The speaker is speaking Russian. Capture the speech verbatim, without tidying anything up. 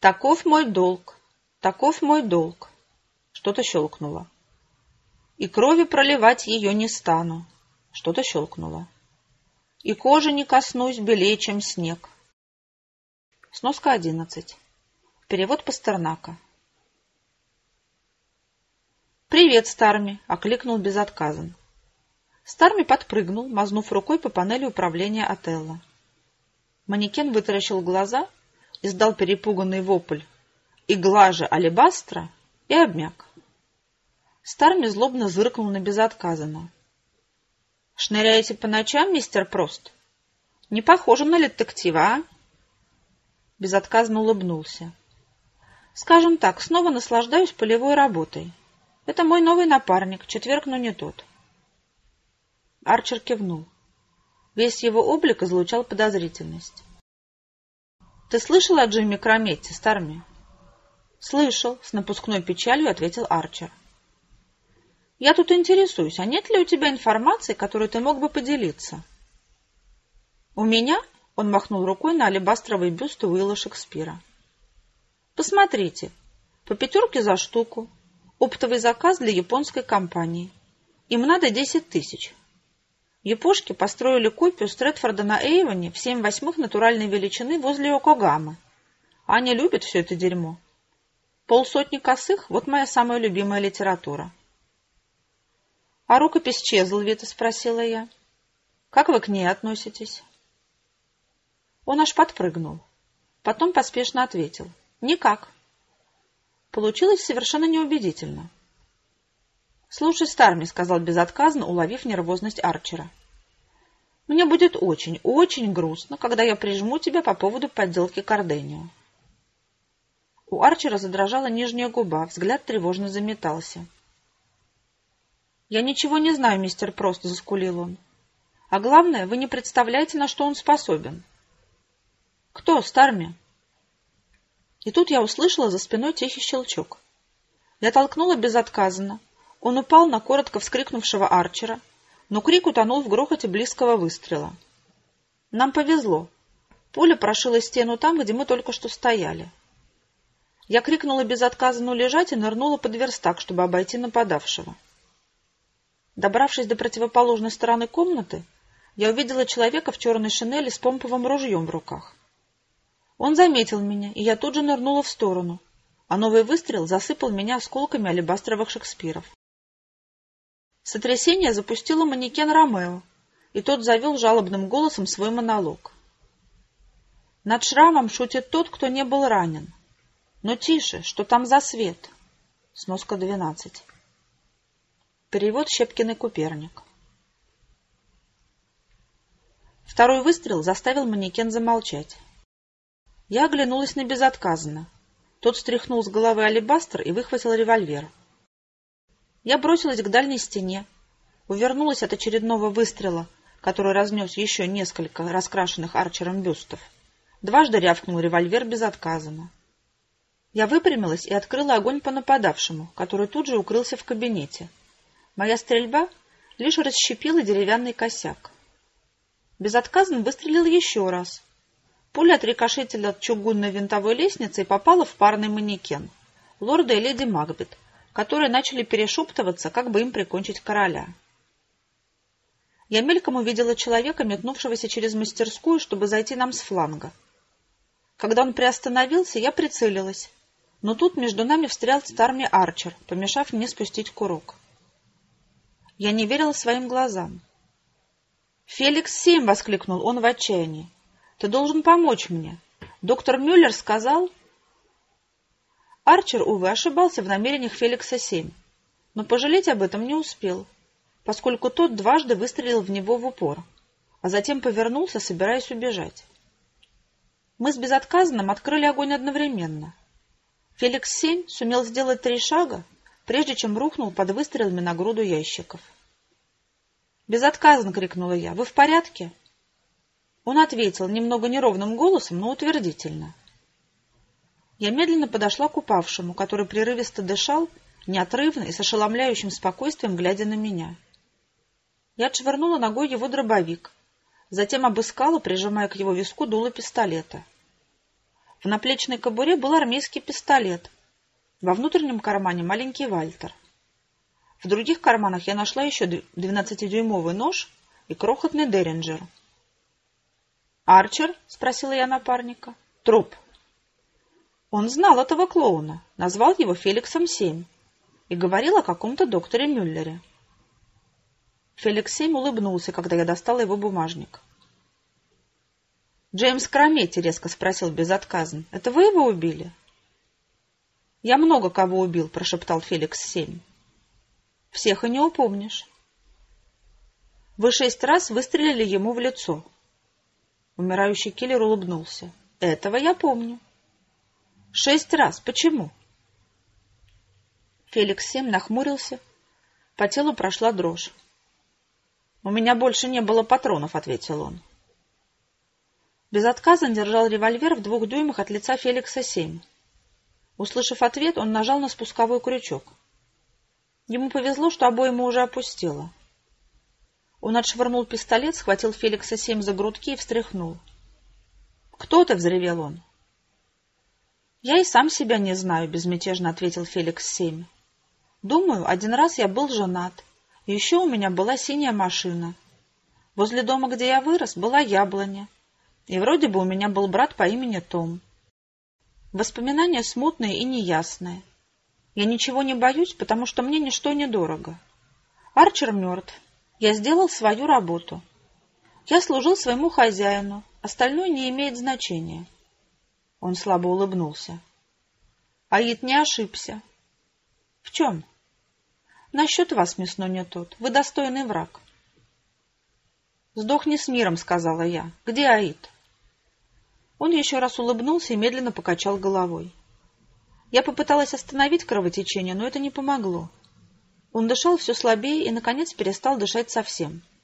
Таков мой долг, таков мой долг. Что-то щелкнуло. И крови проливать ее не стану. Что-то щелкнуло. И кожи не коснусь белее, чем снег. Сноска одиннадцать. Перевод Пастернака. «Привет, Старми!» — окликнул безотказан. Старми подпрыгнул, мазнув рукой по панели управления Отелло. Манекен вытаращил глаза, издал перепуганный вопль «Игла же алебастра!» и обмяк. Старми злобно зыркнул на безотказано. «Шныряете по ночам, мистер Прост? Не похоже на детектива, а?» Безотказно улыбнулся. «Скажем так, снова наслаждаюсь полевой работой. Это мой новый напарник, четверг, но не тот». Арчер кивнул. Весь его облик излучал подозрительность. «Ты слышал о Джимми Крометте, Старми?» «Слышал», — с напускной печалью ответил Арчер. «Я тут интересуюсь, а нет ли у тебя информации, которой ты мог бы поделиться?» «У меня?» — он махнул рукой на алебастровый бюст Уилла Шекспира. «Посмотрите, по пятерке за штуку, оптовый заказ для японской компании. Им надо десять тысяч. Япошки построили копию Стрэтфорда на Эйвоне в семь восьмых натуральной величины возле Йокогамы. Аня любит все это дерьмо. Полсотни косых — вот моя самая любимая литература». «А рукопись Чезлвита?» — спросила я. «Как вы к ней относитесь?» Он аж подпрыгнул. Потом поспешно ответил. «Никак». Получилось совершенно неубедительно. «Слушай, Старми», — сказал безотказно, уловив нервозность Арчера. «Мне будет очень, очень грустно, когда я прижму тебя по поводу подделки Карденио». У Арчера задрожала нижняя губа, взгляд тревожно заметался. «Я ничего не знаю, мистер Прост», — заскулил он. «А главное, вы не представляете, на что он способен». «Кто, Старми?» И тут я услышала за спиной тихий щелчок. Я толкнула безотказанно. Он упал на коротко вскрикнувшего Арчера, но крик утонул в грохоте близкого выстрела. Нам повезло. Пуля прошила стену там, где мы только что стояли. Я крикнула безотказанно лежать и нырнула под верстак, чтобы обойти нападавшего. Добравшись до противоположной стороны комнаты, я увидела человека в черной шинели с помповым ружьем в руках. Он заметил меня, и я тут же нырнула в сторону, а новый выстрел засыпал меня осколками алебастровых Шекспиров. Сотрясение запустило манекен Ромео, и тот завел жалобным голосом свой монолог. «Над шрамом шутит тот, кто не был ранен. Но тише, что там за свет?» Сноска двенадцать. Перевод Щепкиной Куперник. Второй выстрел заставил манекен замолчать. Я оглянулась на безотказанно. Тот стряхнул с головы алебастр и выхватил револьвер. Я бросилась к дальней стене, увернулась от очередного выстрела, который разнес еще несколько раскрашенных Арчером бюстов. Дважды рявкнул револьвер безотказанно. Я выпрямилась и открыла огонь по нападавшему, который тут же укрылся в кабинете. Моя стрельба лишь расщепила деревянный косяк. Безотказан выстрелил еще раз. Пуля отрикошетила от чугунной винтовой лестницы и попала в парный манекен, лорда и леди Макбет, которые начали перешептываться, как бы им прикончить короля. Я мельком увидела человека, метнувшегося через мастерскую, чтобы зайти нам с фланга. Когда он приостановился, я прицелилась, но тут между нами встрял Старми Арчер, помешав мне спустить курок. Я не верила своим глазам. «Феликс семь!» — воскликнул он в отчаянии. «Ты должен помочь мне. Доктор Мюллер сказал...» Арчер, увы, ошибался в намерениях Феликса семь, но пожалеть об этом не успел, поскольку тот дважды выстрелил в него в упор, а затем повернулся, собираясь убежать. Мы с безотказанным открыли огонь одновременно. Феликс семь сумел сделать три шага, прежде чем рухнул под выстрелами на груду ящиков. «Безотказно!» — крикнула я. «Вы в порядке?» Он ответил немного неровным голосом, но утвердительно. Я медленно подошла к упавшему, который прерывисто дышал, неотрывно и с ошеломляющим спокойствием глядя на меня. Я отшвырнула ногой его дробовик, затем обыскала, прижимая к его виску дуло пистолета. В наплечной кобуре был армейский пистолет. Во внутреннем кармане маленький Вальтер. В других карманах я нашла еще двенадцатидюймовый нож и крохотный Деринджер. «Арчер?» — спросила я напарника. «Труп». Он знал этого клоуна, назвал его Феликсом семь и говорил о каком-то докторе Мюллере. Феликс семь улыбнулся, когда я достала его бумажник. «Джеймс Крометти», — резко спросил безотказно, — «это вы его убили?» «Я много кого убил», — прошептал Феликс семь. «Всех и не упомнишь». «Вы шесть раз выстрелили ему в лицо». Умирающий киллер улыбнулся. «Этого я помню». «Шесть раз. Почему?» Феликс семь нахмурился. По телу прошла дрожь. «У меня больше не было патронов», — ответил он. Безотказно держал револьвер в двух дюймах от лица Феликса семь. Услышав ответ, он нажал на спусковой крючок. Ему повезло, что обойма уже опустела. Он отшвырнул пистолет, схватил Феликса семь за грудки и встряхнул. «Кто ты?» — взревел он. «Я и сам себя не знаю», — безмятежно ответил Феликс семь. «Думаю, один раз я был женат. Еще у меня была синяя машина. Возле дома, где я вырос, была яблоня. И вроде бы у меня был брат по имени Том. Воспоминания смутные и неясные. Я ничего не боюсь, потому что мне ничто не дорого. Арчер мертв. Я сделал свою работу. Я служил своему хозяину. Остальное не имеет значения». Он слабо улыбнулся. Аид не ошибся. «В чем?» «Насчет вас, мясной не тот. Вы достойный враг». «Сдохни с миром», — сказала я. «Где Аид?» Он еще раз улыбнулся и медленно покачал головой. Я попыталась остановить кровотечение, но это не помогло. Он дышал все слабее и, наконец, перестал дышать совсем.